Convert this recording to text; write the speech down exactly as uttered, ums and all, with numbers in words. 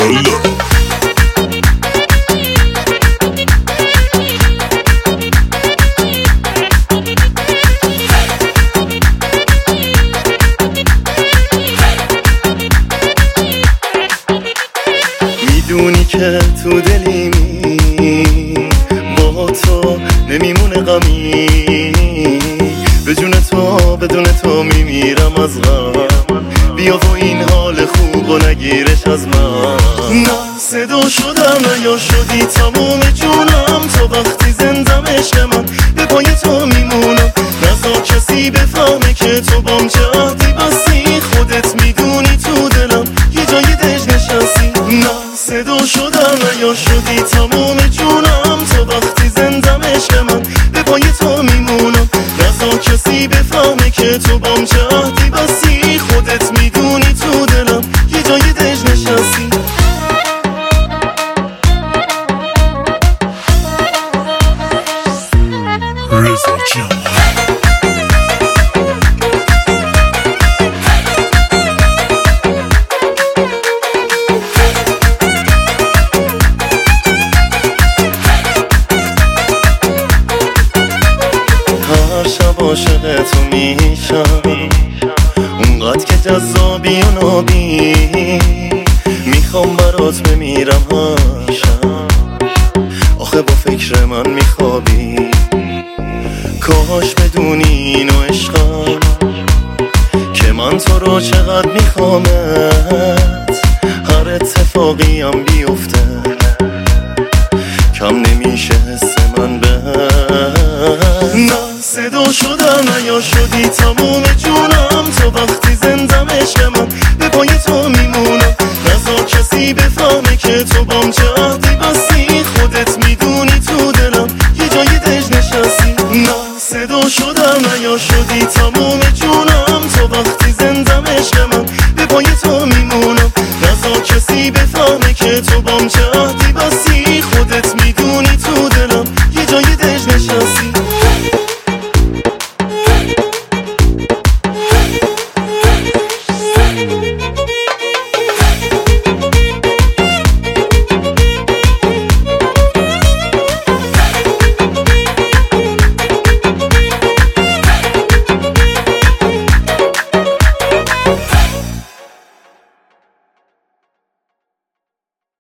میدونی که تو دلیمی با تو نمیمونه غمی، به جون تو بدون تو میمیرم از غم. بیا و این حال خوب و نگیرش از من. نه صدا شدم نه یا شدی تموم جونم، تو وقتی زندم عشق من به پای تو میمونم. نذار کسی بفهمه که تو بام چه عهدی بستی، خودت میدونی تو دلم یه جای دژ نشستی. نه صدا شدم نه یا شدی تموم جونم، تو وقتی زندم عشق من به پای تو میمونم. نذار کسی بفهمه که تو بام چه عهدی بستی، خودت میدونی تو دلم یه جای دژ نشستی. رضا جان هر شب عاشق تو میشم، اونقدر که جذابی و نابی، میخوام برات بمیرم هر شب، آخه با فکر من میخوابی. کاش بدونی اینو عشقم که من تو رو چقدر میخوامت، هر اتفاقی هم بیفته کم نمیشه حس من به. نه صدا شدم نه یا شدی تموم جونم، تو وقتی زندم عشق من به پای تو میمونم.